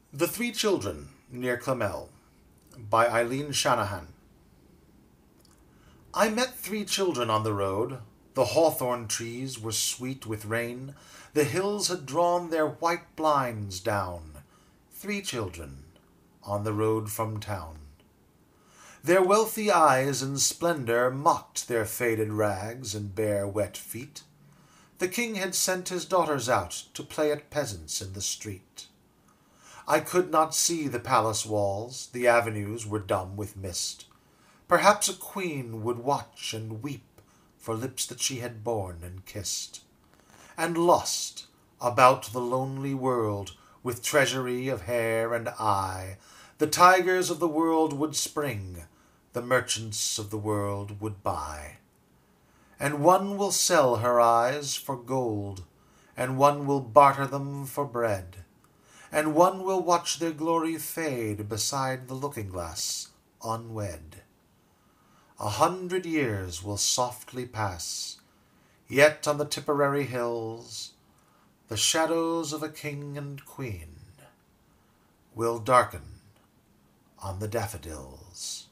The Three Children Near Clamel by Eileen Shanahan. I met three children on the road. The hawthorn trees were sweet with rain. The hills had drawn their white blinds down. Three children on the road from town. Their wealthy eyes in splendor mocked their faded rags and bare wet feet. The king had sent his daughters out to play at peasants in the street. I could not see the palace walls, the avenues were dumb with mist. Perhaps a queen would watch and weep for lips that she had borne and kissed. And lost about the lonely world, with treasury of hair and eye, the tigers of the world would spring, the merchants of the world would buy. And one will sell her eyes for gold, and one will barter them for bread, and one will watch their glory fade beside the looking-glass unwed. 100 years will softly pass, yet on the Tipperary hills the shadows of a king and queen will darken on the daffodils.